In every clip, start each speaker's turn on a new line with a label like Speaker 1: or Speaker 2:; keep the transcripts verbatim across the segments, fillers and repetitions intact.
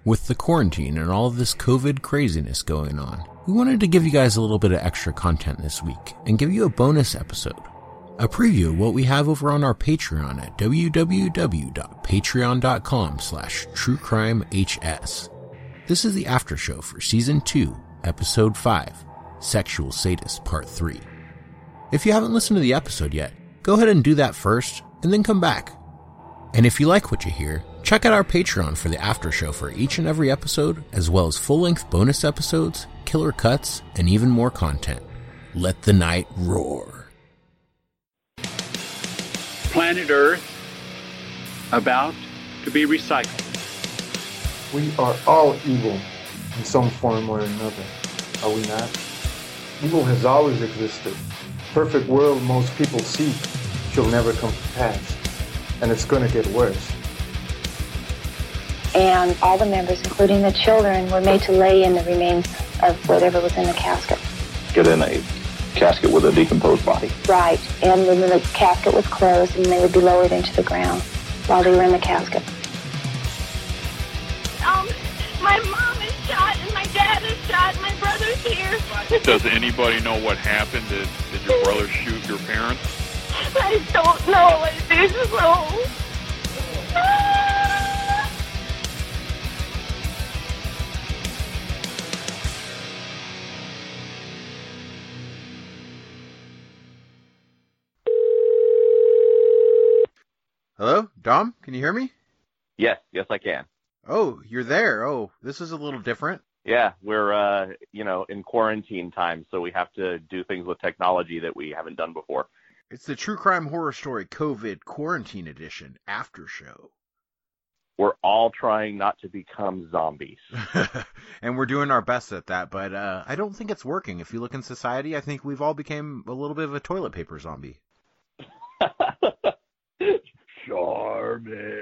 Speaker 1: With the quarantine and all of this COVID craziness going on, we wanted to give you guys a little bit of extra content this week and give you a bonus episode. A preview of what we have over on our Patreon at www.patreon.com slash truecrimehs. This is the after show for Season two, Episode five, Sexual Sadist Part three. If you haven't listened to the episode yet, go ahead and do that first, and then come back. And if you like what you hear, check out our Patreon for the after show for each and every episode, as well as full-length bonus episodes, killer cuts, and even more content. Let the night roar.
Speaker 2: Planet Earth about to be recycled.
Speaker 3: We are all evil in some form or another, are we not? Evil has always existed. Perfect world most people seek shall never come to pass, and it's going to get worse.
Speaker 4: And all the members, including the children, were made to lay in the remains of whatever was in the casket.
Speaker 5: Get in a casket with a decomposed body.
Speaker 4: Right, and then the casket was closed, and they would be lowered into the ground while they were in the casket.
Speaker 6: Um, my mom is shot, and my dad is shot, and my brother's here.
Speaker 7: Does anybody know what happened? Did, did your brother shoot your parents?
Speaker 6: I don't know. I think so.
Speaker 1: Hello, Dom? Can you hear me?
Speaker 5: Yes, yes I can.
Speaker 1: Oh, you're there. Oh, this is a little different.
Speaker 5: Yeah, we're, uh, you know, in quarantine time, so we have to do things with technology that we haven't done before.
Speaker 1: It's the True Crime Horror Story COVID Quarantine Edition After Show.
Speaker 5: We're all trying not to become zombies.
Speaker 1: And we're doing our best at that, but uh, I don't think it's working. If you look in society, I think we've all become a little bit of a toilet paper zombie.
Speaker 5: Charmin.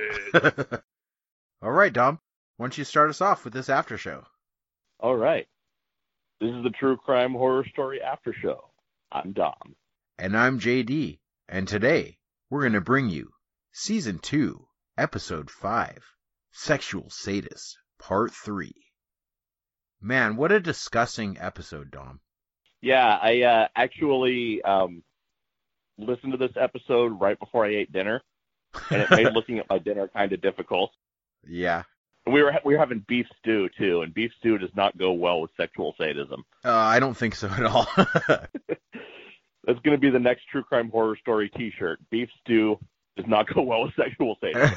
Speaker 1: All right, Dom. Why don't you start us off with this after show?
Speaker 5: All right. This is the True Crime Horror Story After Show. I'm Dom.
Speaker 1: And I'm J D. And today, we're going to bring you Season two, Episode five, Sexual Sadist, Part three. Man, what a disgusting episode, Dom.
Speaker 5: Yeah, I uh, actually um, listened to this episode right before I ate dinner, and it made looking at my dinner kind of difficult.
Speaker 1: Yeah.
Speaker 5: We were we were having beef stew, too, and beef stew does not go well with sexual sadism.
Speaker 1: Uh, I don't think so at all.
Speaker 5: That's going to be the next True Crime Horror Story t-shirt. Beef stew does not go well with sexual sadism.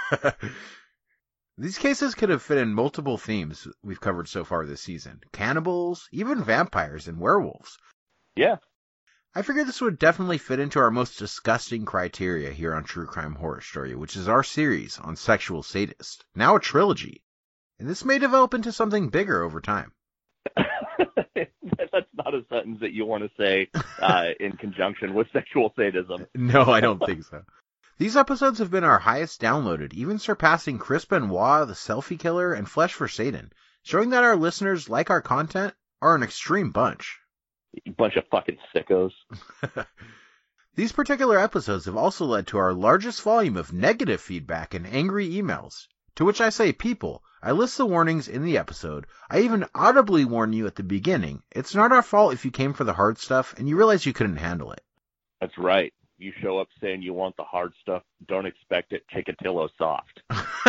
Speaker 1: These cases could have fit in multiple themes we've covered so far this season. Cannibals, even vampires and werewolves.
Speaker 5: Yeah.
Speaker 1: I figured this would definitely fit into our most disgusting criteria here on True Crime Horror Story, which is our series on sexual sadist, now a trilogy. And this may develop into something bigger over time.
Speaker 5: That's not a sentence that you want to say uh, in conjunction with sexual sadism.
Speaker 1: No, I don't think so. These episodes have been our highest downloaded, even surpassing Chris Benoit, The Selfie Killer, and Flesh for Satan, showing that our listeners like our content are an extreme bunch.
Speaker 5: You bunch of fucking sickos.
Speaker 1: These particular episodes have also led to our largest volume of negative feedback and angry emails. To which I say, people, I list the warnings in the episode. I even audibly warn you at the beginning. It's not our fault if you came for the hard stuff and you realize you couldn't handle it.
Speaker 5: That's right. You show up saying you want the hard stuff. Don't expect it. Chikatilo soft.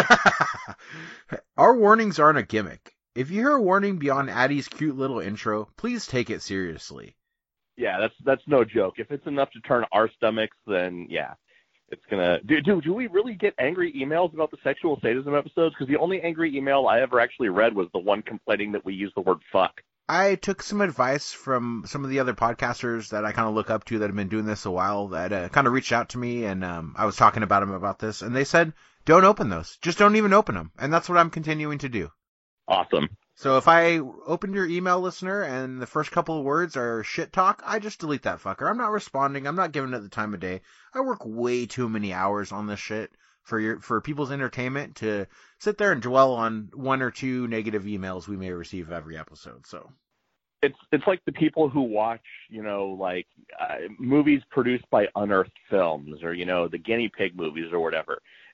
Speaker 1: Our warnings aren't a gimmick. If you hear a warning beyond Addie's cute little intro, please take it seriously.
Speaker 5: Yeah, that's that's no joke. If it's enough to turn our stomachs, then yeah, it's gonna. Do do, do we really get angry emails about the sexual sadism episodes? Because the only angry email I ever actually read was the one complaining that we use the word fuck.
Speaker 1: I took some advice from some of the other podcasters that I kind of look up to that have been doing this a while that uh, kind of reached out to me, and um, I was talking about them about this, and they said, don't open those. Just don't even open them. And that's what I'm continuing to do.
Speaker 5: Awesome.
Speaker 1: So if I open your email, listener, and the first couple of words are shit talk, I just delete that fucker. I'm not responding. I'm not giving it the time of day. I work way too many hours on this shit for your for people's entertainment to sit there and dwell on one or two negative emails we may receive every episode. So
Speaker 5: it's it's like the people who watch, you know, like uh, movies produced by Unearthed Films, or, you know, the guinea pig movies or whatever.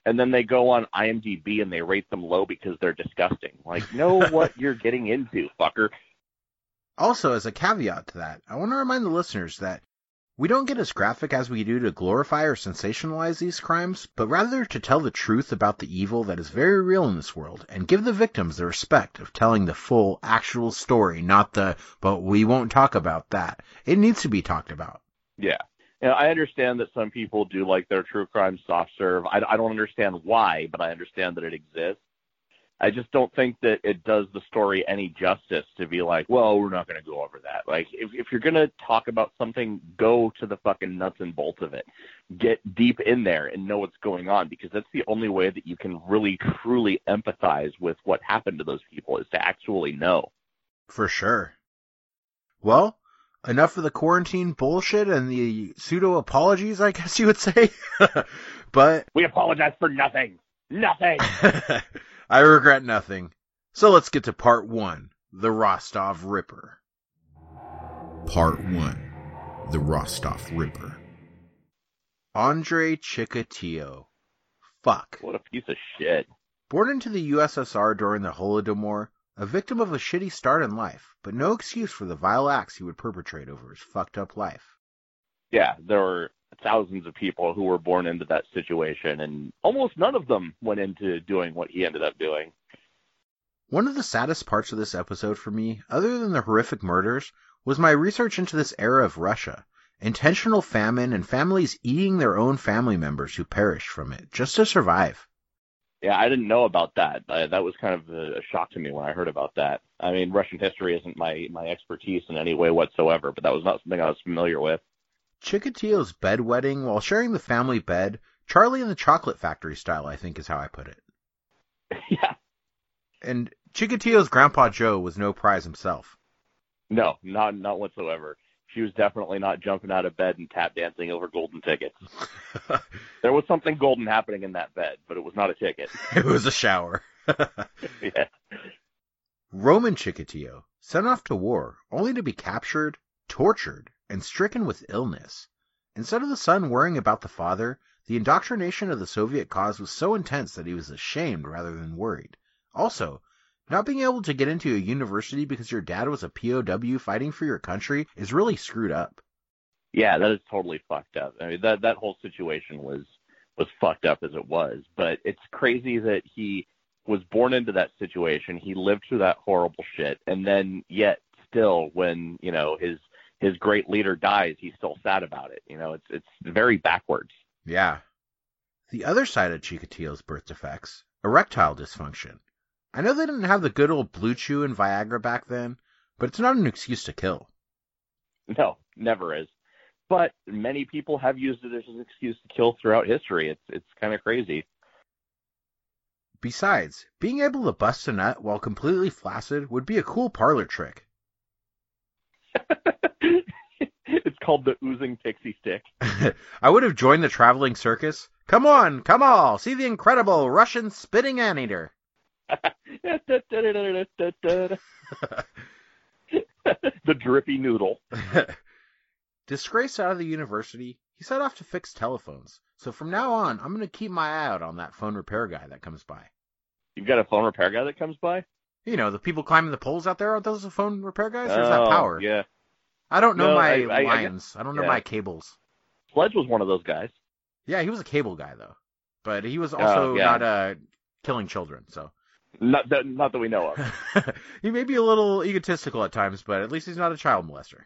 Speaker 5: and then they go on I M D B and they rate them low because they're disgusting. Like, know what you're getting into, fucker.
Speaker 1: Also, as a caveat to that, I want to remind the listeners that we don't get as graphic as we do to glorify or sensationalize these crimes, but rather to tell the truth about the evil that is very real in this world, and give the victims the respect of telling the full, actual story, not the, but we won't talk about that. It needs to be talked about.
Speaker 5: Yeah. You know, I understand that some people do like their true crime soft serve. I, I don't understand why, but I understand that it exists. I just don't think that it does the story any justice to be like, well, we're not going to go over that. Like, if, if you're going to talk about something, go to the fucking nuts and bolts of it. Get deep in there and know what's going on, because that's the only way that you can really, truly empathize with what happened to those people, is to actually know.
Speaker 1: For sure. Well, enough of the quarantine bullshit and the pseudo-apologies, I guess you would say. But
Speaker 5: we apologize for nothing. Nothing.
Speaker 1: I regret nothing. So let's get to part one, the Rostov Ripper. Part one, the Rostov Ripper. Andrei Chikatilo. Fuck.
Speaker 5: What a piece of shit.
Speaker 1: Born into the U S S R during the Holodomor, a victim of a shitty start in life, but no excuse for the vile acts he would perpetrate over his fucked up life.
Speaker 5: Yeah, there were thousands of people who were born into that situation, and almost none of them went into doing what he ended up doing.
Speaker 1: One of the saddest parts of this episode for me, other than the horrific murders, was my research into this era of Russia. Intentional famine and families eating their own family members who perished from it, just to survive.
Speaker 5: Yeah, I didn't know about that. Uh, that was kind of a, a shock to me when I heard about that. I mean, Russian history isn't my, my expertise in any way whatsoever, but that was not something I was familiar with.
Speaker 1: Chikatilo's bedwetting while sharing the family bed, Charlie and the Chocolate Factory style, I think is how I put it.
Speaker 5: Yeah.
Speaker 1: And Chikatilo's Grandpa Joe was no prize himself.
Speaker 5: No, not not whatsoever. She was definitely not jumping out of bed and tap dancing over golden tickets. There was something golden happening in that bed, but it was not a ticket.
Speaker 1: It was a shower.
Speaker 5: Yeah.
Speaker 1: Roman Chikatilo, sent off to war, only to be captured, tortured, and stricken with illness. Instead of the son worrying about the father, the indoctrination of the Soviet cause was so intense that he was ashamed rather than worried. Also, not being able to get into a university because your dad was a P O W fighting for your country is really screwed up.
Speaker 5: Yeah, that is totally fucked up. I mean, that that whole situation was was fucked up as it was. But it's crazy that he was born into that situation. He lived through that horrible shit, and then yet still, when you know his his great leader dies, he's still sad about it. You know, it's it's very backwards.
Speaker 1: Yeah. The other side of Chikatilo's birth defects, erectile dysfunction. I know they didn't have the good old Blue Chew and Viagra back then, but it's not an excuse to kill.
Speaker 5: No, never is. But many people have used it as an excuse to kill throughout history. It's it's kind of crazy.
Speaker 1: Besides, being able to bust a nut while completely flaccid would be a cool parlor trick.
Speaker 5: It's called the oozing pixie stick.
Speaker 1: I would have joined the traveling circus. Come on, come all, see the incredible Russian spitting anteater.
Speaker 5: The drippy noodle.
Speaker 1: Disgraced out of the university, he set off to fix telephones. So from now on, I'm going to keep my eye out on that phone repair guy that comes by.
Speaker 5: You've got a phone repair guy that comes by?
Speaker 1: You know, the people climbing the poles out there, aren't those the phone repair guys? Or is
Speaker 5: oh,
Speaker 1: that power?
Speaker 5: Yeah.
Speaker 1: I don't know
Speaker 5: no,
Speaker 1: my
Speaker 5: I, I,
Speaker 1: lines. I, I don't know
Speaker 5: yeah.
Speaker 1: my cables.
Speaker 5: Sledge was one of those guys.
Speaker 1: Yeah, he was a cable guy, though. But he was also
Speaker 5: oh, yeah.
Speaker 1: not uh, killing children, so...
Speaker 5: Not that, not that we know of.
Speaker 1: He may be a little egotistical at times, but at least he's not a child molester.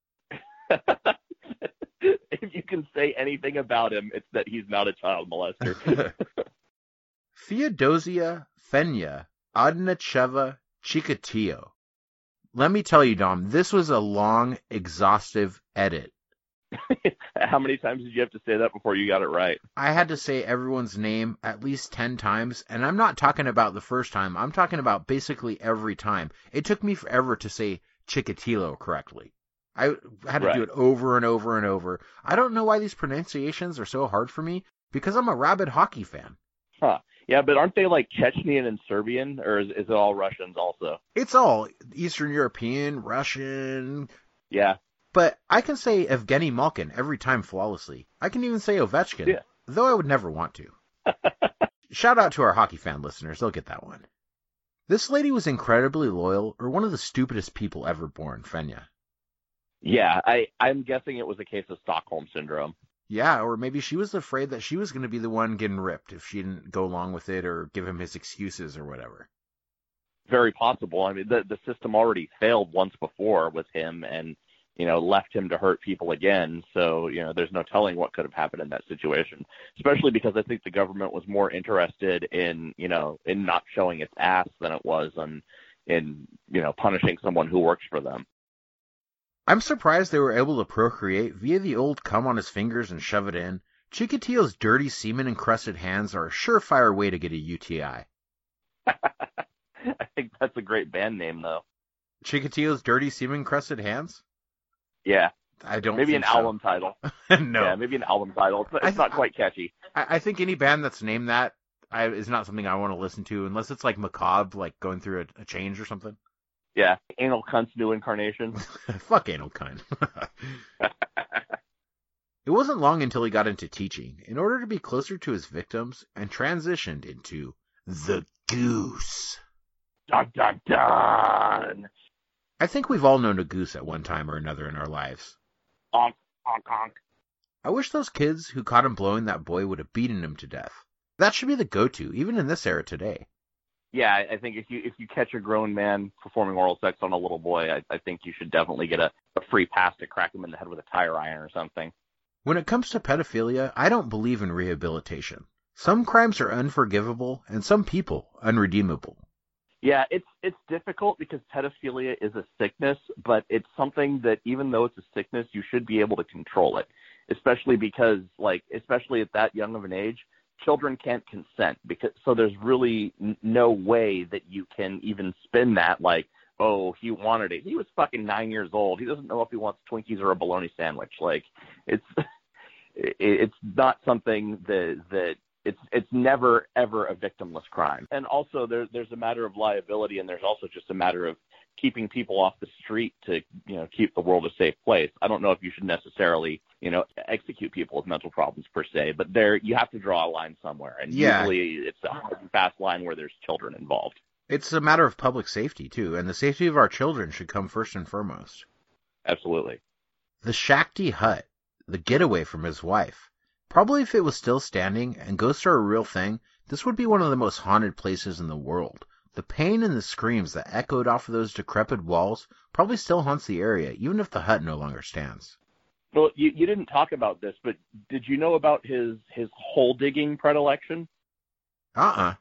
Speaker 5: If you can say anything about him, it's that he's not a child molester.
Speaker 1: Feodosia Fenya Adnacheva Chikatilo. Let me tell you, Dom, this was a long, exhaustive edit.
Speaker 5: How many times did you have to say that before you got it right?
Speaker 1: I had to say everyone's name at least ten times, and I'm not talking about the first time. I'm talking about basically every time. It took me forever to say Chikatilo correctly. I had to
Speaker 5: right.
Speaker 1: do it over and over and over. I don't know why these pronunciations are so hard for me, because I'm a rabid hockey fan.
Speaker 5: Huh. Yeah, but aren't they like Chechnyan and Serbian, or is, is it all Russians also?
Speaker 1: It's all Eastern European, Russian.
Speaker 5: Yeah.
Speaker 1: But I can say Evgeny Malkin every time flawlessly. I can even say Ovechkin,
Speaker 5: yeah.
Speaker 1: though I would never want to. Shout out to our hockey fan listeners. They'll get that one. This lady was incredibly loyal, or one of the stupidest people ever born, Fenya.
Speaker 5: Yeah, I, I'm guessing it was a case of Stockholm Syndrome.
Speaker 1: Yeah, or maybe she was afraid that she was going to be the one getting ripped if she didn't go along with it or give him his excuses or whatever.
Speaker 5: Very possible. I mean, the the system already failed once before with him and, you know, left him to hurt people again. So, you know, there's no telling what could have happened in that situation, especially because I think the government was more interested in, you know, in not showing its ass than it was in, in, you know, punishing someone who works for them.
Speaker 1: I'm surprised they were able to procreate via the old cum on his fingers and shove it in. Chikatilo's dirty semen-encrusted hands are a surefire way to get a U T I.
Speaker 5: I think that's a great band name, though.
Speaker 1: Chikatilo's dirty semen-encrusted hands?
Speaker 5: Yeah.
Speaker 1: I don't
Speaker 5: Maybe
Speaker 1: think
Speaker 5: an
Speaker 1: so.
Speaker 5: album title.
Speaker 1: No.
Speaker 5: Yeah, maybe an album title. It's, it's
Speaker 1: th-
Speaker 5: not quite catchy.
Speaker 1: I, I think any band that's named that I, is not something I want to listen to, unless it's like macabre, like going through a, a change or something.
Speaker 5: Yeah, Anal Cunt's new incarnation.
Speaker 1: Fuck Anal Cunt. It wasn't long until he got into teaching, in order to be closer to his victims, and transitioned into the Goose.
Speaker 5: Dun, dun, dun.
Speaker 1: I think we've all known a goose at one time or another in our lives.
Speaker 5: Honk, honk, honk.
Speaker 1: I wish those kids who caught him blowing that boy would have beaten him to death. That should be the go-to, even in this era today.
Speaker 5: Yeah, I think if you if you catch a grown man performing oral sex on a little boy, I, I think you should definitely get a, a free pass to crack him in the head with a tire iron or something.
Speaker 1: When it comes to pedophilia, I don't believe in rehabilitation. Some crimes are unforgivable, and some people unredeemable.
Speaker 5: Yeah, it's it's difficult because pedophilia is a sickness, but it's something that even though it's a sickness, you should be able to control it, especially because, like, especially at that young of an age, children can't consent. Because so there's really n- no way that you can even spin that like, oh, he wanted it. He was fucking nine years old. He doesn't know if he wants Twinkies or a bologna sandwich. Like, it's it, it's not something that that. It's it's never, ever a victimless crime. And also there, there's a matter of liability, and there's also just a matter of keeping people off the street to, you know, keep the world a safe place. I don't know if you should necessarily, you know, execute people with mental problems per se, but there you have to draw a line somewhere. And
Speaker 1: yeah.
Speaker 5: usually it's a hard and fast line where there's children involved.
Speaker 1: It's a matter of public safety, too, and the safety of our children should come first and foremost.
Speaker 5: Absolutely.
Speaker 1: The Shakti hut, the getaway from his wife. Probably if it was still standing and ghosts are a real thing, this would be one of the most haunted places in the world. The pain and the screams that echoed off of those decrepit walls probably still haunts the area, even if the hut no longer stands.
Speaker 5: Well, you, you didn't talk about this, but did you know about his, his hole digging predilection?
Speaker 1: Uh-uh.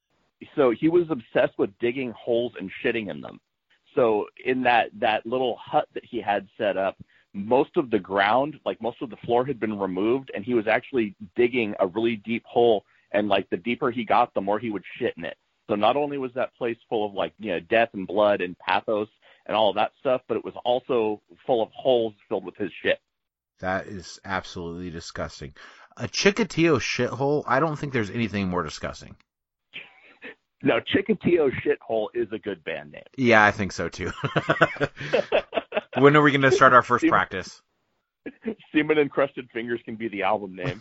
Speaker 5: So he was obsessed with digging holes and shitting in them. So in that, that little hut that he had set up, most of the ground, like most of the floor had been removed, and he was actually digging a really deep hole, and like the deeper he got, the more he would shit in it. So not only was that place full of like, you know, death and blood and pathos and all of that stuff, but it was also full of holes filled with his shit.
Speaker 1: That is absolutely disgusting. A Chikatilo shithole, I don't think there's anything more disgusting.
Speaker 5: No, Chikatilo Shithole is a good band name.
Speaker 1: Yeah, I think so too. When are we going to start our first
Speaker 5: Semen,
Speaker 1: practice?
Speaker 5: Semen Encrusted Fingers can be the album name.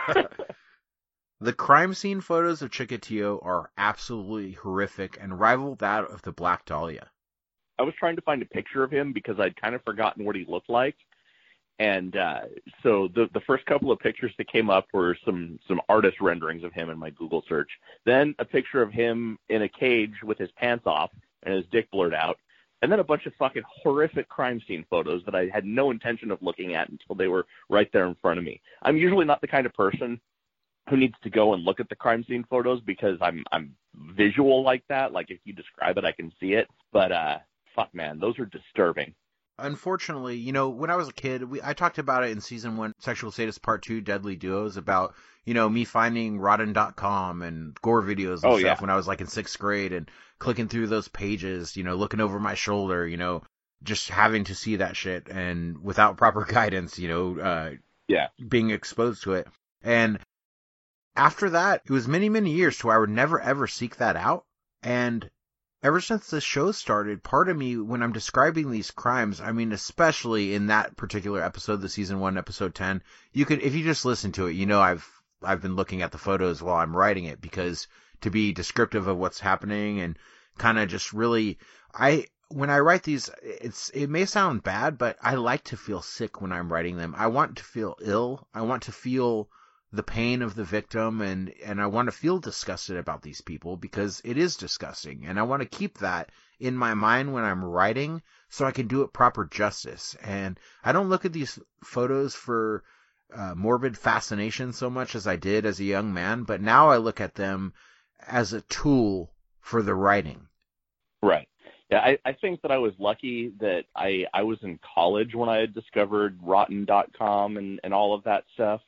Speaker 1: The crime scene photos of Chikatilo are absolutely horrific and rival that of the Black Dahlia.
Speaker 5: I was trying to find a picture of him because I'd kind of forgotten what he looked like. And uh, so the the first couple of pictures that came up were some, some artist renderings of him in my Google search. Then a picture of him in a cage with his pants off and his dick blurred out. And then a bunch of fucking horrific crime scene photos that I had no intention of looking at until they were right there in front of me. I'm usually not the kind of person who needs to go and look at the crime scene photos because I'm I'm visual like that. Like if you describe it, I can see it. But uh, fuck, man, those are disturbing.
Speaker 1: Unfortunately, you know, when I was a kid, we, I talked about it in season one, Sexual Sadist Part two, Deadly Duos, about, you know, me finding rotten dot com and gore videos and
Speaker 5: oh,
Speaker 1: stuff
Speaker 5: yeah.
Speaker 1: when I was like in sixth grade and clicking through those pages, you know, looking over my shoulder, you know, just having to see that shit and without proper guidance, you know, uh,
Speaker 5: yeah,
Speaker 1: being exposed to it. And after that, it was many, many years to where I would never, ever seek that out. And ever since the show started, part of me, when I'm describing these crimes, I mean, especially in that particular episode, the season one, episode ten, you could, if you just listen to it, you know, I've I've been looking at the photos while I'm writing it, because to be descriptive of what's happening and kind of just really, I, when I write these, it's, it may sound bad, but I like to feel sick when I'm writing them. I want to feel ill. I want to feel the pain of the victim, and, and I want to feel disgusted about these people, because it is disgusting. And I want to keep that in my mind when I'm writing so I can do it proper justice. And I don't look at these photos for uh, morbid fascination so much as I did as a young man, but now I look at them as a tool for the writing.
Speaker 5: Right. Yeah, I, I think that I was lucky that I, I was in college when I had discovered rotten dot com and, and all of that stuff.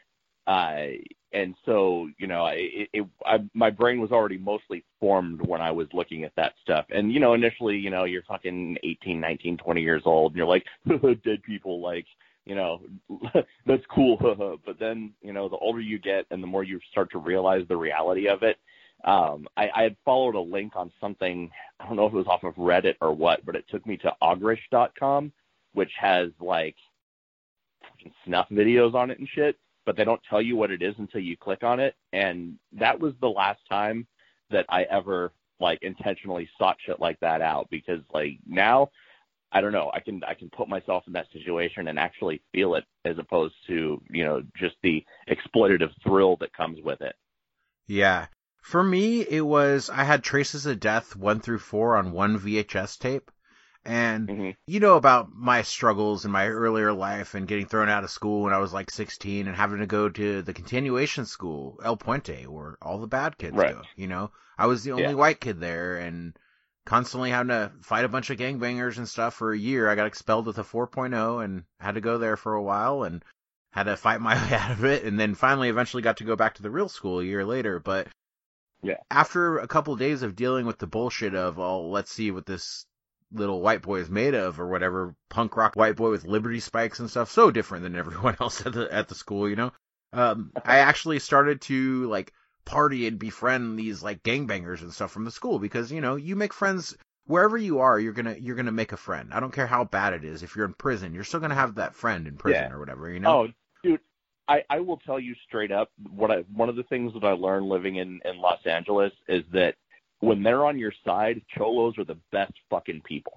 Speaker 5: Uh, and so, you know, I, it, it, I, my brain was already mostly formed when I was looking at that stuff. And, you know, initially, you know, you're fucking eighteen, nineteen, twenty years old, and you're like, dead people, like, you know, that's cool. But then, you know, the older you get and the more you start to realize the reality of it, um, I, I had followed a link on something, I don't know if it was off of Reddit or what, but it took me to ogrish dot com, which has, like, fucking snuff videos on it and shit, but they don't tell you what it is until you click on it. And that was the last time that I ever, like, intentionally sought shit like that out, because, like, now, I don't know, I can I can put myself in that situation and actually feel it, as opposed to, you know, just the exploitative thrill that comes with it.
Speaker 1: Yeah. For me, it was, I had Traces of Death one through four on one V H S tape. And mm-hmm. you know about my struggles in my earlier life and getting thrown out of school when I was like sixteen and having to go to the continuation school, El Puente, where all the bad kids
Speaker 5: right.
Speaker 1: go. You know, I was the only
Speaker 5: yeah.
Speaker 1: white kid there, and constantly having to fight a bunch of gangbangers and stuff for a year. I got expelled with a four point oh and had to go there for a while and had to fight my way out of it. And then finally eventually got to go back to the real school a year later. But
Speaker 5: yeah.
Speaker 1: after a couple of days of dealing with the bullshit of, oh, let's see what this little white boy is made of, or whatever, punk rock white boy with Liberty spikes and stuff, so different than everyone else at the at the school, you know. Um, I actually started to like party and befriend these like gangbangers and stuff from the school, because you know you make friends wherever you are. You're gonna you're gonna make a friend. I don't care how bad it is. If you're in prison, you're still gonna have that friend in prison
Speaker 5: yeah.
Speaker 1: or whatever, you know.
Speaker 5: Oh, dude, I I will tell you straight up, what I one of the things that I learned living in in Los Angeles is that when they're on your side, cholos are the best fucking people.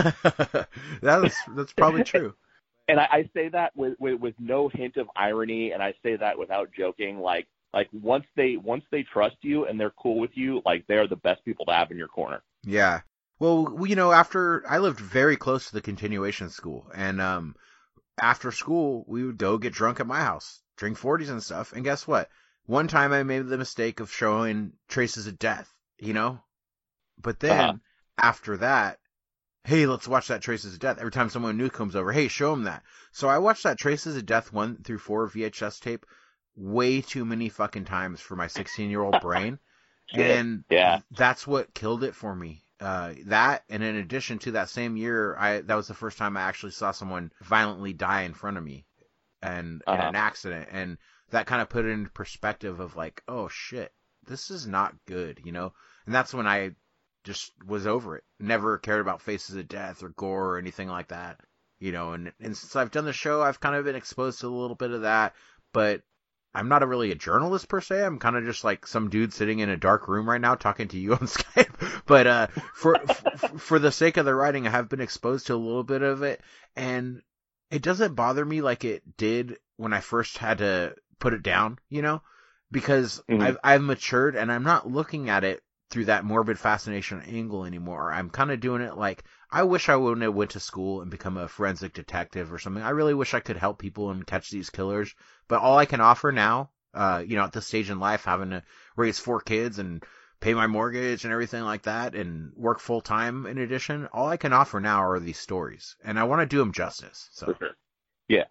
Speaker 1: that's that's probably true.
Speaker 5: And I, I say that with, with with no hint of irony, and I say that without joking. Like like once they once they trust you and they're cool with you, like they're the best people to have in your corner.
Speaker 1: Yeah. Well, you know, after I lived very close to the continuation school, and um, after school we would go get drunk at my house, drink forties and stuff. And guess what? One time I made the mistake of showing Traces of Death. You know, but then uh-huh. after that, hey, let's watch that Traces of Death. Every time someone new comes over, hey, show them that. So I watched that Traces of Death one through four V H S tape way too many fucking times for my sixteen year old brain. And
Speaker 5: yeah.
Speaker 1: that's what killed it for me. Uh, that, and in addition to that same year, I, that was the first time I actually saw someone violently die in front of me and uh-huh. in an accident. And that kind of put it into perspective of like, oh shit, this is not good, you know? And that's when I just was over it. Never cared about Faces of Death or gore or anything like that, you know? And, and since I've done the show, I've kind of been exposed to a little bit of that, but I'm not a really a journalist per se. I'm kind of just like some dude sitting in a dark room right now talking to you on Skype. But uh, for f- for the sake of the writing, I have been exposed to a little bit of it, and it doesn't bother me like it did when I first had to put it down, you know? Because mm-hmm. I've, I've matured, and I'm not looking at it through that morbid fascination angle anymore. I'm kind of doing it like, I wish I wouldn't have went to school and become a forensic detective or something. I really wish I could help people and catch these killers. But all I can offer now, uh, you know, at this stage in life, having to raise four kids and pay my mortgage and everything like that and work full time in addition, all I can offer now are these stories. And I want to do them justice. So,
Speaker 5: for sure. Yeah.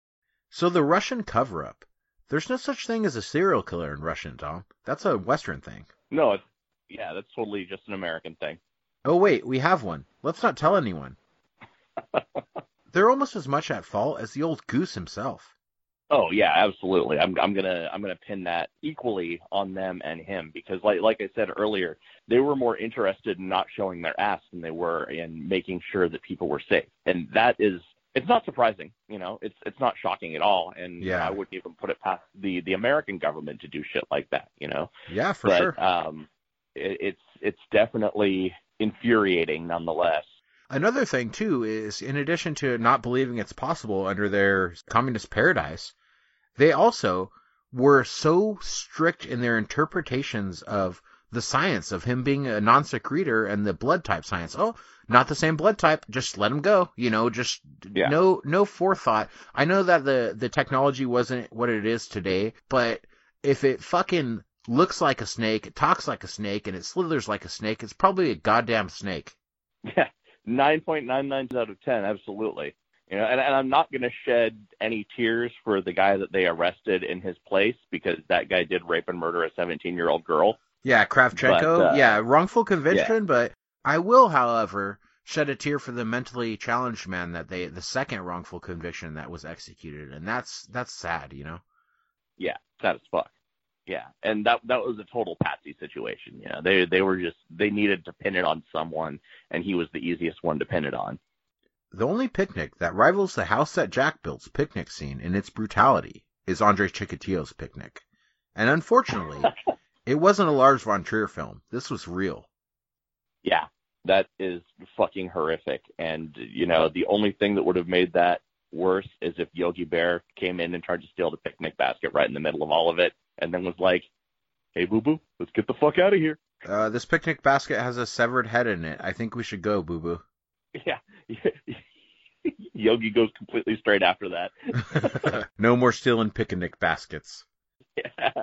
Speaker 1: So the Russian cover-up. There's no such thing as a serial killer in Russian, Tom. That's a Western thing.
Speaker 5: No, it's, yeah, that's totally just an American thing.
Speaker 1: Oh, wait, we have one. Let's not tell anyone. They're almost as much at fault as the old goose himself.
Speaker 5: Oh, yeah, absolutely. I'm I'm gonna I'm gonna pin that equally on them and him, because like like I said earlier, they were more interested in not showing their ass than they were in making sure that people were safe. And that is it's not surprising, you know, it's it's not shocking at all. And
Speaker 1: yeah.
Speaker 5: I wouldn't even put it past the, the American government to do shit like that, you know?
Speaker 1: Yeah, for
Speaker 5: but,
Speaker 1: sure.
Speaker 5: Um, it, it's, it's definitely infuriating nonetheless.
Speaker 1: Another thing, too, is in addition to not believing it's possible under their communist paradise, they also were so strict in their interpretations of the science of him being a non-secretor and the blood type science. Oh, not the same blood type. Just let him go. You know, just yeah. no no forethought. I know that the, the technology wasn't what it is today, but if it fucking looks like a snake, it talks like a snake, and it slithers like a snake, it's probably a goddamn snake.
Speaker 5: Yeah, nine point nine nine out of ten, absolutely. You know, and, and I'm not going to shed any tears for the guy that they arrested in his place, because that guy did rape and murder a seventeen-year-old girl.
Speaker 1: Yeah, Kravchenko.
Speaker 5: But, uh,
Speaker 1: yeah, wrongful conviction,
Speaker 5: yeah.
Speaker 1: But I will, however, shed a tear for the mentally challenged man that they, the second wrongful conviction that was executed, and that's that's sad, you know.
Speaker 5: Yeah, sad as fuck. Yeah, and that that was a total patsy situation. You know, they they were just they needed to pin it on someone, and he was the easiest one to pin it on.
Speaker 1: The only picnic that rivals the house that Jack built's picnic scene in its brutality is Andrei Chikatilo's picnic, and unfortunately. It wasn't a Lars von Trier film. This was real.
Speaker 5: Yeah, that is fucking horrific. And, you know, the only thing that would have made that worse is if Yogi Bear came in and tried to steal the picnic basket right in the middle of all of it, and then was like, hey, boo-boo, let's get the fuck out of here.
Speaker 1: Uh, this picnic basket has a severed head in it. I think we should go, boo-boo.
Speaker 5: Yeah. Yogi goes completely straight after that.
Speaker 1: No more stealing picnic baskets.
Speaker 5: Yeah.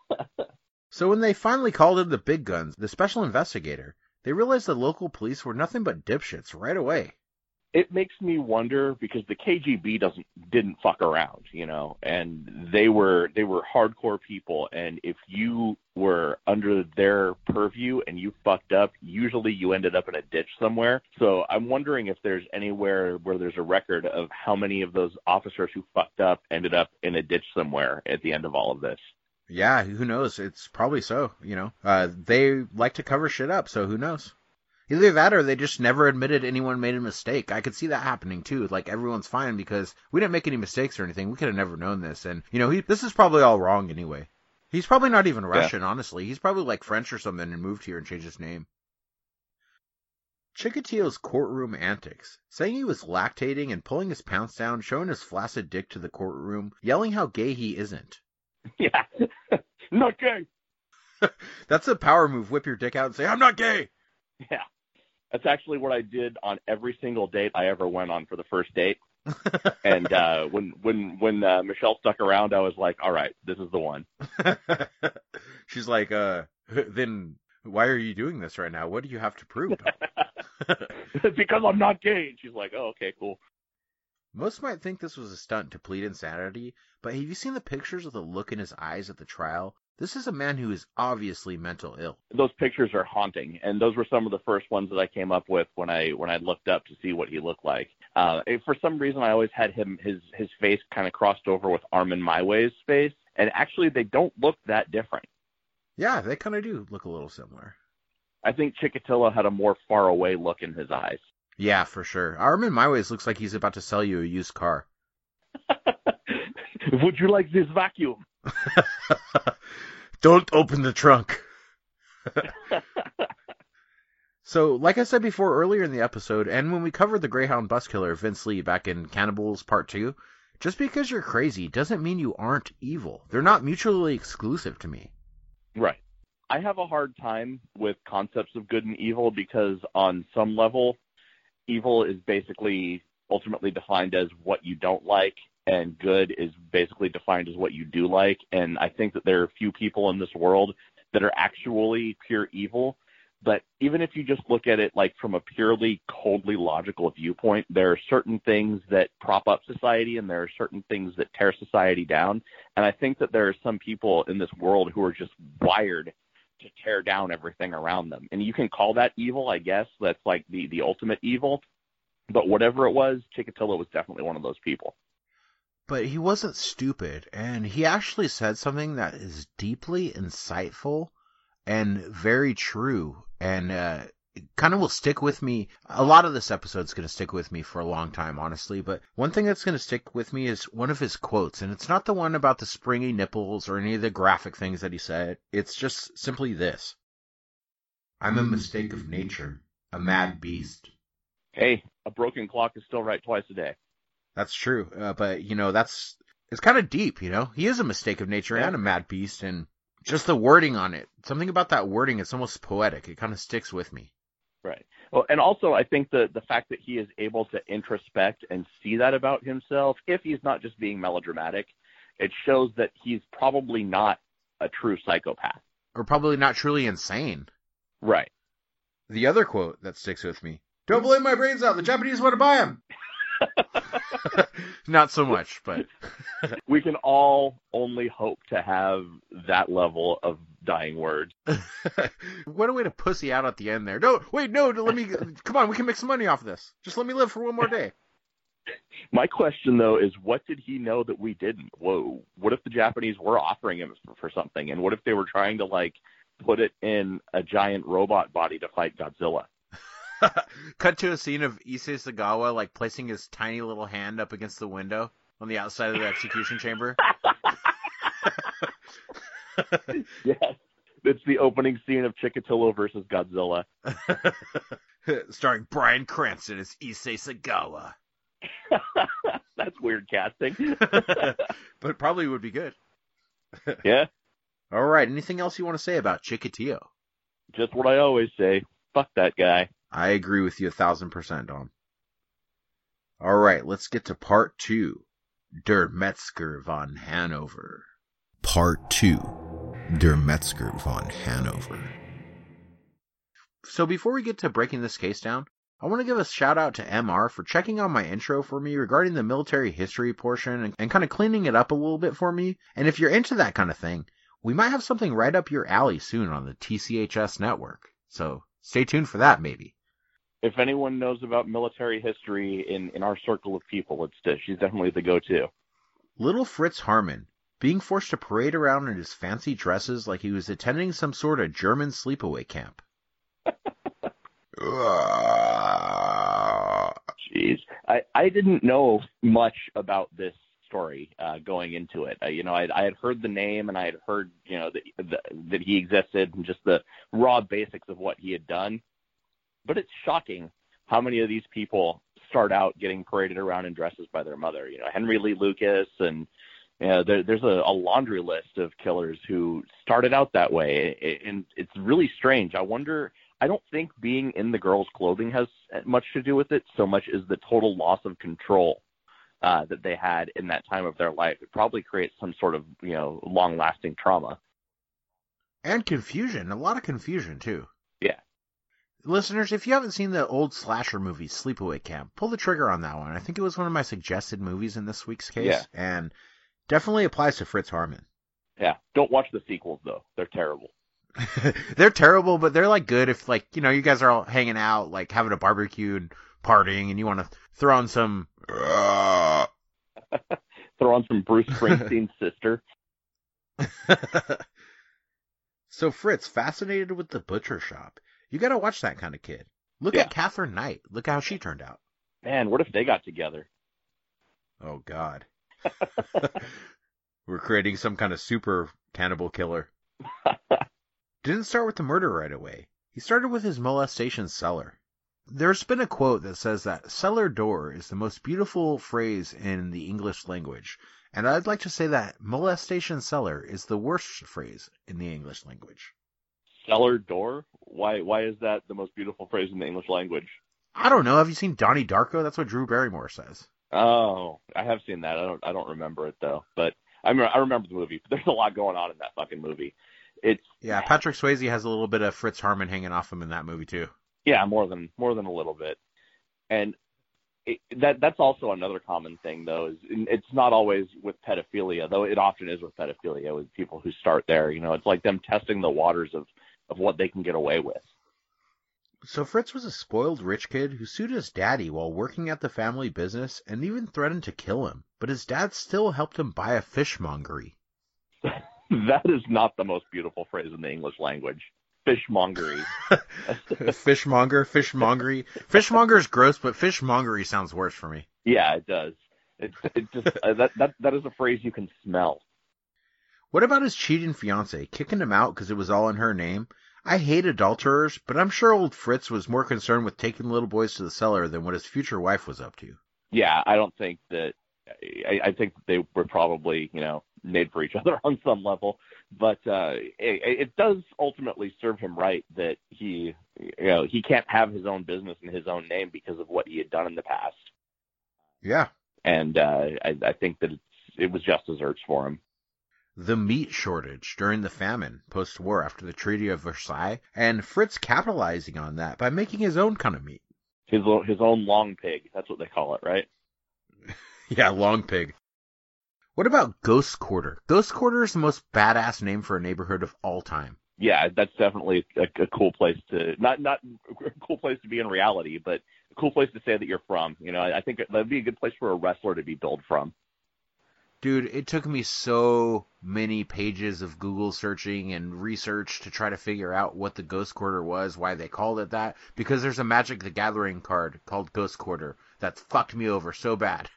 Speaker 1: So when they finally called in the big guns, the special investigator, they realized the local police were nothing but dipshits right away.
Speaker 5: It makes me wonder, because the K G B doesn't didn't fuck around, you know, and they were they were hardcore people, and if you were under their purview and you fucked up, usually you ended up in a ditch somewhere. So I'm wondering if there's anywhere where there's a record of how many of those officers who fucked up ended up in a ditch somewhere at the end of all of this.
Speaker 1: Yeah, who knows? It's probably so, you know. Uh, they like to cover shit up, so who knows? Either that or they just never admitted anyone made a mistake. I could see that happening, too. Like, everyone's fine because we didn't make any mistakes or anything. We could have never known this. And, you know, he, this is probably all wrong anyway. He's probably not even Russian, yeah. Honestly. He's probably, like, French or something and moved here and changed his name. Chikatilo's courtroom antics, saying he was lactating and pulling his pants down, showing his flaccid dick to the courtroom, yelling how gay he isn't.
Speaker 5: Yeah, not gay.
Speaker 1: That's a power move. Whip your dick out and say, I'm not gay.
Speaker 5: Yeah, that's actually what I did on every single date I ever went on for the first date. And uh, when when when uh, Michelle stuck around, I was like, all right, this is the one.
Speaker 1: She's like, uh, then why are you doing this right now? What do you have to prove?
Speaker 5: Because I'm not gay. And she's like, oh, okay, cool.
Speaker 1: Most might think this was a stunt to plead insanity, but have you seen the pictures of the look in his eyes at the trial? This is a man who is obviously mental ill.
Speaker 5: Those pictures are haunting, and those were some of the first ones that I came up with when I when I looked up to see what he looked like. Uh, for some reason, I always had him his his face kind of crossed over with Armin Maiway's face, and actually they don't look that different.
Speaker 1: Yeah, they kind of do look a little similar.
Speaker 5: I think Chikatilo had a more far away look in his eyes.
Speaker 1: Yeah, for sure. Armin Maiway's looks like he's about to sell you a used car.
Speaker 5: Would you like this vacuum?
Speaker 1: Don't open the trunk. So, like I said before earlier in the episode, and when we covered the Greyhound bus killer Vince Lee back in Cannibals Part two, just because you're crazy doesn't mean you aren't evil. They're not mutually exclusive to me.
Speaker 5: Right. I have a hard time with concepts of good and evil because on some level, evil is basically ultimately defined as what you don't like, and good is basically defined as what you do like. And I think that there are few people in this world that are actually pure evil. But even if you just look at it like from a purely coldly logical viewpoint, there are certain things that prop up society and there are certain things that tear society down. And I think that there are some people in this world who are just wired to tear down everything around them. And you can call that evil, I guess. That's like the, the ultimate evil. But whatever it was, Chikatilo was definitely one of those people.
Speaker 1: But he wasn't stupid, and he actually said something that is deeply insightful and very true, and uh, kind of will stick with me. A lot of this episode's going to stick with me for a long time, honestly. But one thing that's going to stick with me is one of his quotes. And it's not the one about the springy nipples or any of the graphic things that he said. It's just simply this. I'm a mistake of nature, a mad beast.
Speaker 5: Hey, a broken clock is still right twice a day.
Speaker 1: That's true. Uh, but, you know, that's, it's kind of deep, you know. He is a mistake of nature yeah. and a mad beast. And just the wording on it. Something about that wording, it's almost poetic. It kind of sticks with me.
Speaker 5: Right. Well, and also I think the, the fact that he is able to introspect and see that about himself, if he's not just being melodramatic, it shows that he's probably not a true psychopath.
Speaker 1: Or probably not truly insane.
Speaker 5: Right.
Speaker 1: The other quote that sticks with me. Don't blow my brains out. The Japanese want to buy them. Not so much, but
Speaker 5: we can all only hope to have that level of dying words.
Speaker 1: What a way to pussy out at the end there. No, wait, no, let me, come on, we can make some money off of this. Just let me live for one more day.
Speaker 5: My question, though, is what did he know that we didn't? Whoa, what if the Japanese were offering him for, for something? And what if they were trying to, like, put it in a giant robot body to fight Godzilla?
Speaker 1: Cut to a scene of Issei Sagawa, like, placing his tiny little hand up against the window on the outside of the execution chamber.
Speaker 5: Yes. It's the opening scene of Chikatilo versus Godzilla.
Speaker 1: Starring Bryan Cranston as Issei Sagawa.
Speaker 5: That's weird casting.
Speaker 1: But probably would be good.
Speaker 5: Yeah.
Speaker 1: All right. Anything else you want to say about Chikatilo?
Speaker 5: Just what I always say. Fuck that guy.
Speaker 1: I agree with you a thousand percent, Dom. All right, let's get to part two. Der Metzger von Hanover. Part two. Der Metzger von Hanover. So before we get to breaking this case down, I want to give a shout out to M R for checking out my intro for me regarding the military history portion and, and kind of cleaning it up a little bit for me. And if you're into that kind of thing, we might have something right up your alley soon on the T C H S network. So stay tuned for that, maybe.
Speaker 5: If anyone knows about military history in, in our circle of people, it's uh, she's definitely the go-to.
Speaker 1: Little Fritz Harman, being forced to parade around in his fancy dresses like he was attending some sort of German sleepaway camp.
Speaker 5: Jeez. I, I didn't know much about this story uh, going into it. Uh, you know, I, I had heard the name and I had heard, you know, that, that, that he existed and just the raw basics of what he had done. But it's shocking how many of these people start out getting paraded around in dresses by their mother. You know, Henry Lee Lucas, and you know, there, there's a, a laundry list of killers who started out that way. And it's really strange. I wonder, I don't think being in the girl's clothing has much to do with it, so much as the total loss of control uh, that they had in that time of their life. It probably creates some sort of, you know, long-lasting trauma.
Speaker 1: And confusion. A lot of confusion, too.
Speaker 5: Yeah.
Speaker 1: Listeners, if you haven't seen the old slasher movie, Sleepaway Camp, pull the trigger on that one. I think it was one of my suggested movies in this week's case.
Speaker 5: Yeah.
Speaker 1: And definitely applies to Fritz Harman.
Speaker 5: Yeah. Don't watch the sequels, though. They're terrible.
Speaker 1: They're terrible, but they're, like, good if, like, you know, you guys are all hanging out, like, having a barbecue and partying, and you want to throw on some...
Speaker 5: throw on some Bruce Springsteen's sister.
Speaker 1: So, Fritz, fascinated with the butcher shop. You gotta watch that kind of kid. Look
Speaker 5: yeah.
Speaker 1: at Catherine Knight. Look how she turned out.
Speaker 5: Man, what if they got together?
Speaker 1: Oh, God. We're creating some kind of super cannibal killer. Didn't start with the murder right away. He started with his molestation cellar. There's been a quote that says that cellar door is the most beautiful phrase in the English language. And I'd like to say that molestation cellar is the worst phrase in the English language.
Speaker 5: Cellar door? Why Why is that the most beautiful phrase in the English language?
Speaker 1: I don't know. Have you seen Donnie Darko? That's what Drew Barrymore says.
Speaker 5: Oh, I have seen that. I don't I don't remember it, though. But I remember, I remember the movie. There's a lot going on in that fucking movie. It's
Speaker 1: Yeah, Patrick Swayze has a little bit of Fritz Harman hanging off him in that movie, too.
Speaker 5: Yeah, more than more than a little bit. And it, that that's also another common thing, though. Is it's not always with pedophilia, though it often is with pedophilia, with people who start there. You know, it's like them testing the waters of of what they can get away with.
Speaker 1: So Fritz was a spoiled rich kid who sued his daddy while working at the family business and even threatened to kill him, but his dad still helped him buy a fishmongery.
Speaker 5: That is not the most beautiful phrase in the English language. fishmongery.
Speaker 1: Fishmonger, fishmongery. Fishmonger's gross, but fishmongery sounds worse for me.
Speaker 5: Yeah, it does. It, it just uh, that that that is a phrase you can smell.
Speaker 1: What about his cheating fiance, kicking him out because it was all in her name? I hate adulterers, but I'm sure old Fritz was more concerned with taking little boys to the cellar than what his future wife was up to.
Speaker 5: Yeah, I don't think that. I, I think that they were probably, you know, made for each other on some level, but uh, it, it does ultimately serve him right that he, you know, he can't have his own business in his own name because of what he had done in the past.
Speaker 1: Yeah,
Speaker 5: and uh, I, I think that it's, it was just desserts for him.
Speaker 1: The meat shortage during the famine post-war after the Treaty of Versailles, and Fritz capitalizing on that by making his own kind of meat.
Speaker 5: His his own long pig, that's what they call it, right?
Speaker 1: Yeah, long pig. What about Ghost Quarter? Ghost Quarter is the most badass name for a neighborhood of all time.
Speaker 5: Yeah, that's definitely a, a cool place to, not not a cool place to be in reality, but a cool place to say that you're from. You know, I, I think that'd be a good place for a wrestler to be billed from.
Speaker 1: Dude, it took me so many pages of Google searching and research to try to figure out what the Ghost Quarter was, why they called it that, because there's a Magic the Gathering card called Ghost Quarter that fucked me over so bad.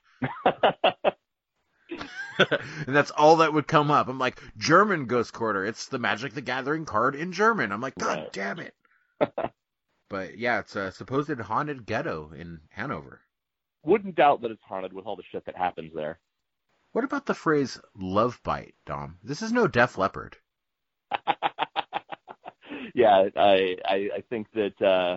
Speaker 1: And that's all that would come up. I'm like, German Ghost Quarter. It's the Magic the Gathering card in German. I'm like, God right. damn it. But yeah, it's a supposed haunted ghetto in Hanover.
Speaker 5: Wouldn't doubt that it's haunted with all the shit that happens there.
Speaker 1: What about the phrase love bite, Dom? This is no Def Leppard.
Speaker 5: Yeah, I, I I think that uh,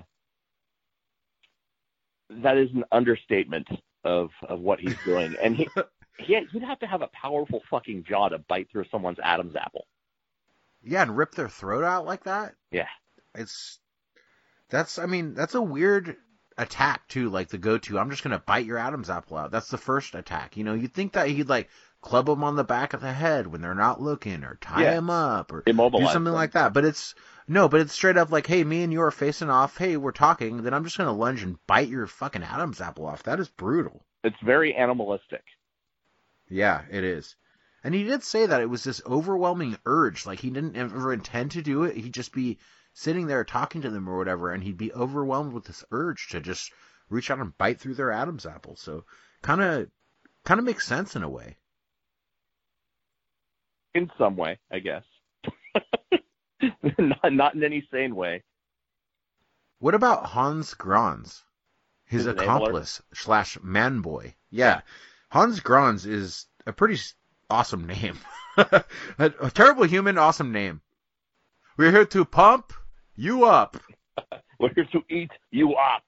Speaker 5: that is an understatement of of what he's doing, and he he he'd have to have a powerful fucking jaw to bite through someone's Adam's apple.
Speaker 1: Yeah, and rip their throat out like that.
Speaker 5: Yeah,
Speaker 1: it's that's I mean that's a weird attack too, like the go-to. I'm just gonna bite your Adam's apple out. That's the first attack. You know, you'd think that he'd like club them on the back of the head when they're not looking, or tie
Speaker 5: yeah.
Speaker 1: them up, or
Speaker 5: Immobilize
Speaker 1: do something
Speaker 5: them.
Speaker 1: like that. But it's no, but it's straight up like, hey, me and you are facing off. Hey, we're talking. Then I'm just gonna lunge and bite your fucking Adam's apple off. That is brutal.
Speaker 5: It's very animalistic.
Speaker 1: Yeah, it is. And he did say that it was this overwhelming urge. Like he didn't ever intend to do it. He'd just be sitting there talking to them or whatever, and he'd be overwhelmed with this urge to just reach out and bite through their Adam's apple. So kind of kind of makes sense in a way.
Speaker 5: In some way, I guess. not, not in any sane way.
Speaker 1: What about Hans Grans? His, His accomplice slash man boy. Yeah. Hans Grans is a pretty awesome name. a, a terrible human, awesome name. We're here to pump you up.
Speaker 5: We're here to eat you up.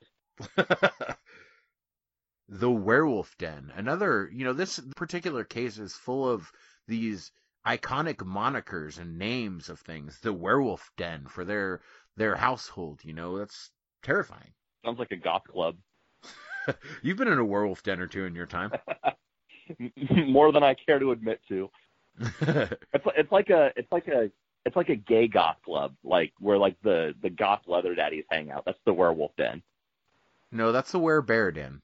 Speaker 1: The Werewolf Den. Another, you know, this particular case is full of these iconic monikers and names of things. The Werewolf Den for their their household, you know, that's terrifying.
Speaker 5: Sounds like a goth club.
Speaker 1: You've been in a werewolf den or two in your time.
Speaker 5: More than I care to admit to. it's it's like a it's like a it's like a gay goth club, like where like the, the goth leather daddies hang out. That's the Werewolf Den.
Speaker 1: No, that's the Werebear Den.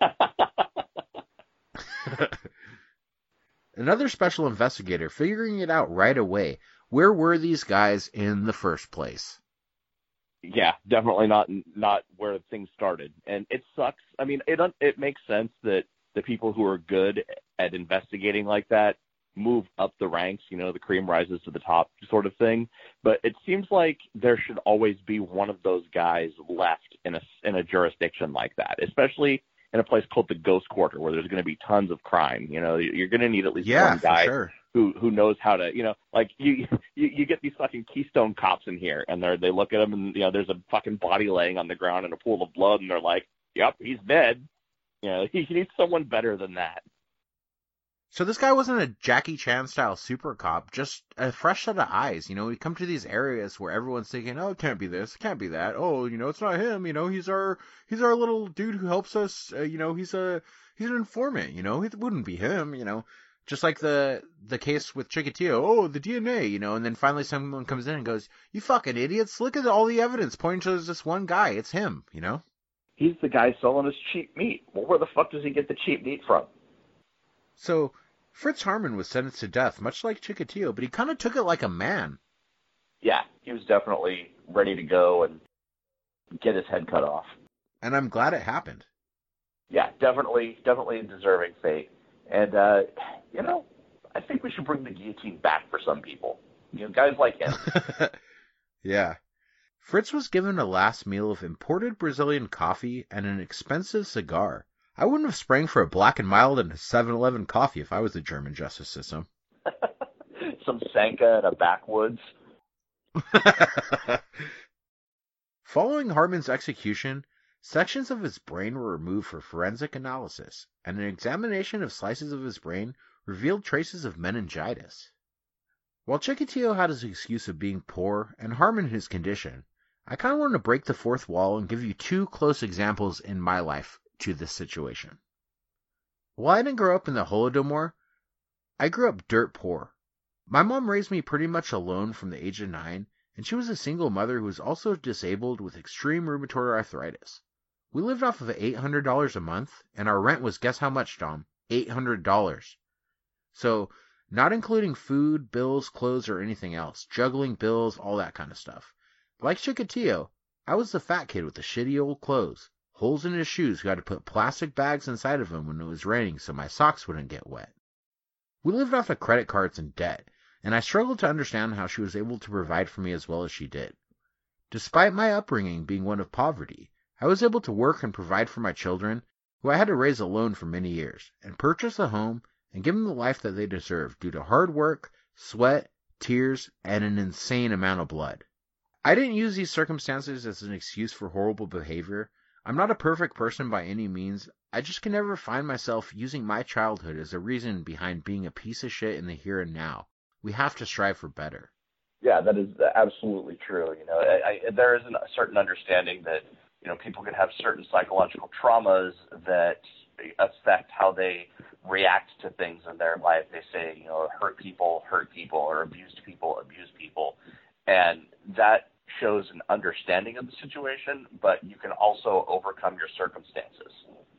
Speaker 1: Another special investigator figuring it out right away. Where were these guys in the first place?
Speaker 5: Yeah, definitely not not where things started. And it sucks. I mean, it it makes sense that the people who are good at investigating like that move up the ranks, you know, the cream rises to the top sort of thing. But it seems like there should always be one of those guys left in a, in a jurisdiction like that, especially in a place called the Ghost Quarter where there's going to be tons of crime. You know, you're going to need at least
Speaker 1: yeah,
Speaker 5: one guy
Speaker 1: for sure.
Speaker 5: who who knows how to, you know, like you, you you get these fucking Keystone cops in here and they're they look at him and, you know, there's a fucking body laying on the ground in a pool of blood and they're like, yep, he's dead. You know, he needs someone better than that.
Speaker 1: So this guy wasn't a Jackie Chan style super cop, just a fresh set of eyes. You know, we come to these areas where everyone's thinking, oh, it can't be this, it can't be that. Oh, you know, it's not him. You know, he's our he's our little dude who helps us. Uh, you know, he's a he's an informant. You know, it wouldn't be him. You know, just like the the case with Chikatilo. Oh, the D N A. You know, and then finally someone comes in and goes, you fucking idiots! Look at all the evidence pointing to this one guy. It's him. You know.
Speaker 5: He's the guy selling us cheap meat. Well, where the fuck does he get the cheap meat from?
Speaker 1: So Fritz Harman was sentenced to death, much like Chikatilo, but he kind of took it like a man.
Speaker 5: yeah, he was definitely ready to go and get his head cut off.
Speaker 1: And I'm glad it happened.
Speaker 5: Yeah, definitely, definitely a deserving fate. And, uh, you know, I think we should bring the guillotine back for some people. You know, guys like him.
Speaker 1: Yeah. Fritz was given a last meal of imported Brazilian coffee and an expensive cigar. I wouldn't have sprang for a black and mild and a seven eleven coffee if I was the German justice system.
Speaker 5: Some Sanka and a backwoods.
Speaker 1: Following Harmon's execution, sections of his brain were removed for forensic analysis, and an examination of slices of his brain revealed traces of meningitis. While Chikatilo had his excuse of being poor and Harmon his condition, I kind of want to break the fourth wall and give you two close examples in my life to this situation. While I didn't grow up in the Holodomor, I grew up dirt poor. My mom raised me pretty much alone from the age of nine, and she was a single mother who was also disabled with extreme rheumatoid arthritis. We lived off of eight hundred dollars a month, and our rent was, guess how much, Dom? eight hundred dollars. So, not including food, bills, clothes, or anything else, juggling bills, all that kind of stuff. Like Chikatilo, I was the fat kid with the shitty old clothes, holes in his shoes who had to put plastic bags inside of them when it was raining so my socks wouldn't get wet. We lived off of credit cards and debt, and I struggled to understand how she was able to provide for me as well as she did. Despite my upbringing being one of poverty, I was able to work and provide for my children, who I had to raise alone for many years, and purchase a home and give them the life that they deserve due to hard work, sweat, tears, and an insane amount of blood. I didn't use these circumstances as an excuse for horrible behavior. I'm not a perfect person by any means. I just can never find myself using my childhood as a reason behind being a piece of shit in the here and now. We have to strive for better.
Speaker 5: Yeah, that is absolutely true. You know, I, I, there is a certain understanding that, you know, people can have certain psychological traumas that affect how they react to things in their life. They say, you know, hurt people, hurt people, or abused people, abuse people. And that shows an understanding of the situation, but you can also overcome your circumstances.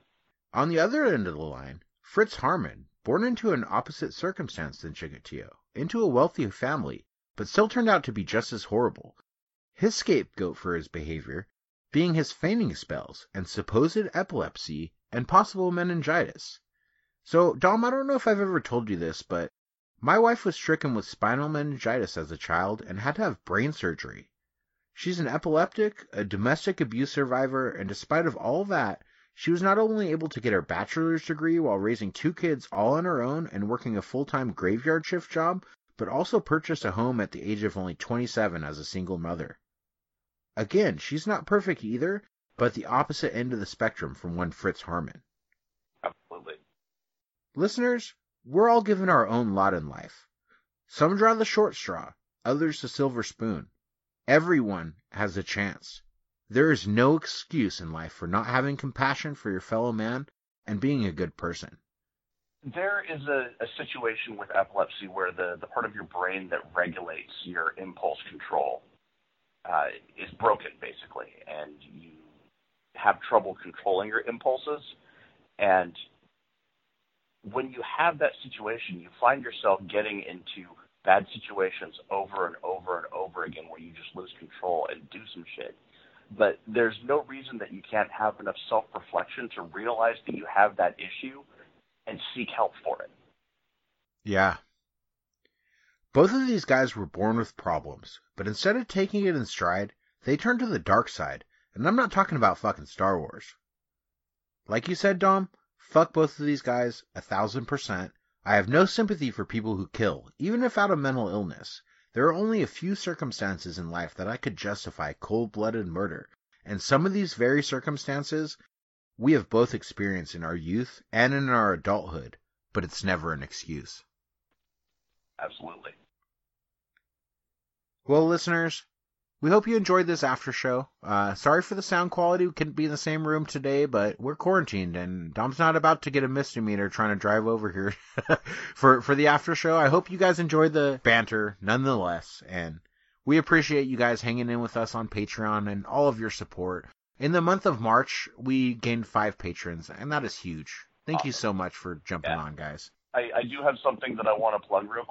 Speaker 1: On the other end of the line, Fritz Harmon, born into an opposite circumstance than Chikatilo, into a wealthy family, but still turned out to be just as horrible. His scapegoat for his behavior being his fainting spells and supposed epilepsy and possible meningitis. So, Dom, I don't know if I've ever told you this, but my wife was stricken with spinal meningitis as a child and had to have brain surgery. She's an epileptic, a domestic abuse survivor, and despite of all that, she was not only able to get her bachelor's degree while raising two kids all on her own and working a full-time graveyard shift job, but also purchased a home at the age of only twenty-seven as a single mother. Again, she's not perfect either, but the opposite end of the spectrum from one Fritz Harmon.
Speaker 5: Absolutely.
Speaker 1: Listeners, we're all given our own lot in life. Some draw the short straw, others the silver spoon. Everyone has a chance. There is no excuse in life for not having compassion for your fellow man and being a good person.
Speaker 5: There is a, a situation with epilepsy where the, the part of your brain that regulates your impulse control uh, is broken, basically, and you have trouble controlling your impulses. And when you have that situation, you find yourself getting into bad situations over and over and over again where you just lose control and do some shit. But there's no reason that you can't have enough self-reflection to realize that you have that issue and seek help for it.
Speaker 1: Yeah. Both of these guys were born with problems, but instead of taking it in stride, they turned to the dark side, and I'm not talking about fucking Star Wars. Like you said, Dom, fuck both of these guys a thousand percent. I have no sympathy for people who kill, even if out of mental illness. There are only a few circumstances in life that I could justify cold-blooded murder, and some of these very circumstances we have both experienced in our youth and in our adulthood, but it's never an excuse.
Speaker 5: Absolutely.
Speaker 1: Well, listeners, we hope you enjoyed this after show. Uh, sorry for the sound quality. We couldn't be in the same room today, but we're quarantined, and Dom's not about to get a misdemeanor trying to drive over here for, for the after show. I hope you guys enjoyed the banter nonetheless, and we appreciate you guys hanging in with us on Patreon and all of your support. In the month of March, we gained five patrons, and that is huge. Thank awesome. you so much for jumping yeah. on, guys.
Speaker 5: I, I do have something that I want to plug real quick.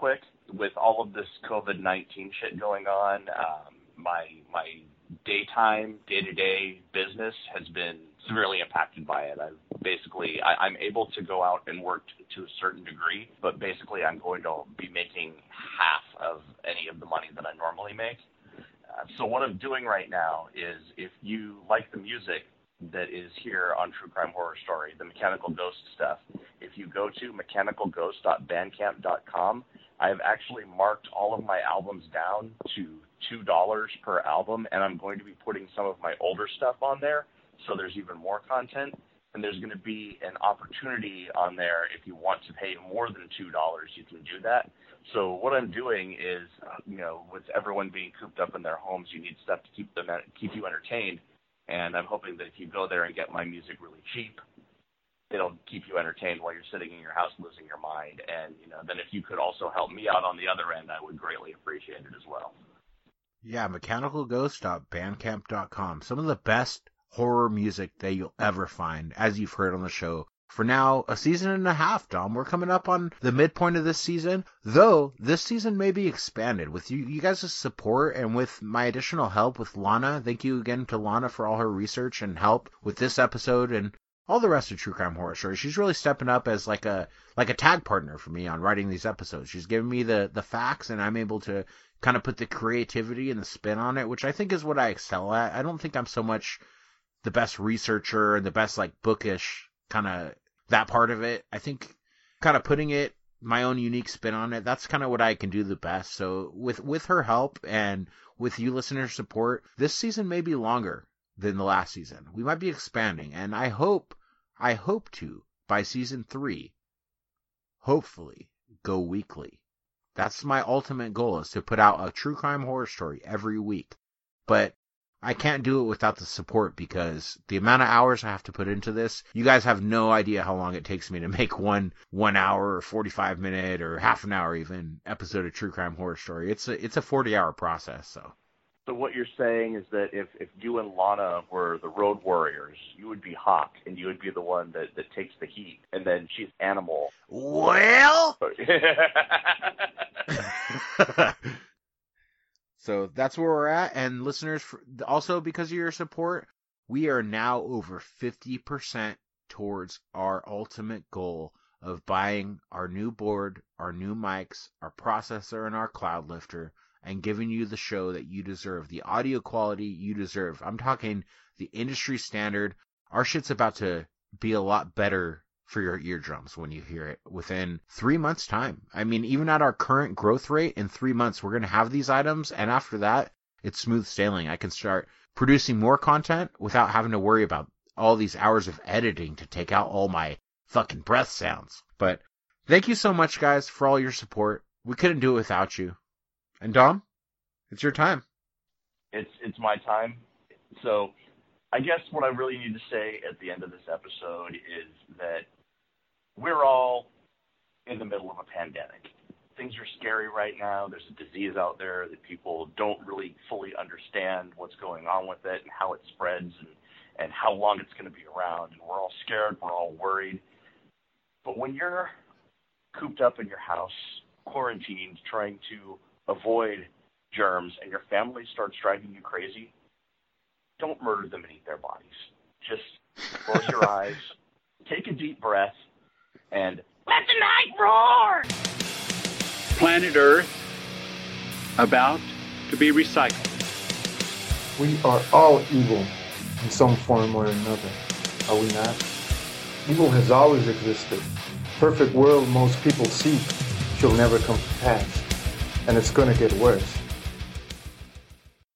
Speaker 5: with all of this COVID nineteen shit going on, um, my my daytime, day-to-day business has been severely impacted by it. I've basically, I, I'm able to go out and work to, to a certain degree, but basically I'm going to be making half of any of the money that I normally make. Uh, so what I'm doing right now is, if you like the music that is here on True Crime Horror Story, the Mechanical Ghost stuff, if you go to mechanical ghost dot bandcamp dot com, I have actually marked all of my albums down to two dollars per album, and I'm going to be putting some of my older stuff on there, so there's even more content. And there's going to be an opportunity on there. If you want to pay more than two dollars, you can do that. So what I'm doing is, uh, you know, with everyone being cooped up in their homes, you need stuff to keep them keep you entertained. And I'm hoping that if you go there and get my music really cheap, it'll keep you entertained while you're sitting in your house losing your mind. And, you know, then if you could also help me out on the other end, I would greatly appreciate it as well.
Speaker 1: Yeah, mechanical ghost dot bandcamp dot com. Some of the best horror music that you'll ever find, as you've heard on the show. For now, a season and a half, Dom. We're coming up on the midpoint of this season, though this season may be expanded with you, you guys' support and with my additional help with Lana. Thank you again to Lana for all her research and help with this episode and all the rest of True Crime Horror Story. She's really stepping up as like a like a tag partner for me on writing these episodes. She's giving me the, the facts, and I'm able to kind of put the creativity and the spin on it, which I think is what I excel at. I don't think I'm so much the best researcher and the best like bookish kind of that part of it. I think kind of putting it my own unique spin on it, that's kind of what I can do the best. So with with her help and with you listener support, this season may be longer than the last season. We might be expanding, and I hope I hope to by season three hopefully go weekly. That's my ultimate goal, is to put out a true crime horror story every week. But I can't do it without the support, because the amount of hours I have to put into this, you guys have no idea how long it takes me to make one one hour or forty-five minute or half an hour even episode of True Crime Horror Story. It's a it's a forty hour process. So
Speaker 5: So what you're saying is that if, if you and Lana were the road warriors, you would be Hawk, and you would be the one that, that takes the heat, and then she's Animal.
Speaker 1: Well, so that's where we're at. And listeners, also because of your support, we are now over fifty percent towards our ultimate goal of buying our new board, our new mics, our processor, and our cloud lifter, and giving you the show that you deserve, the audio quality you deserve. I'm talking the industry standard. Our shit's about to be a lot better for your eardrums when you hear it within three months' time. I mean, even at our current growth rate, in three months, we're going to have these items, and after that, it's smooth sailing. I can start producing more content without having to worry about all these hours of editing to take out all my fucking breath sounds. But thank you so much, guys, for all your support. We couldn't do it without you. And Dom, it's your time.
Speaker 5: It's it's my time. So I guess what I really need to say at the end of this episode is that we're all in the middle of a pandemic. Things are scary right now. There's a disease out there that people don't really fully understand what's going on with it and how it spreads and, and how long it's going to be around. And we're all scared. We're all worried. But when you're cooped up in your house, quarantined, trying to avoid germs, and your family starts driving you crazy, don't murder them and eat their bodies. Just close your eyes, take a deep breath, and let the night roar!
Speaker 2: Planet Earth about to be recycled.
Speaker 3: We are all evil in some form or another, are we not? Evil has always existed. Perfect world most people seek shall never come to pass, and it's going to get worse.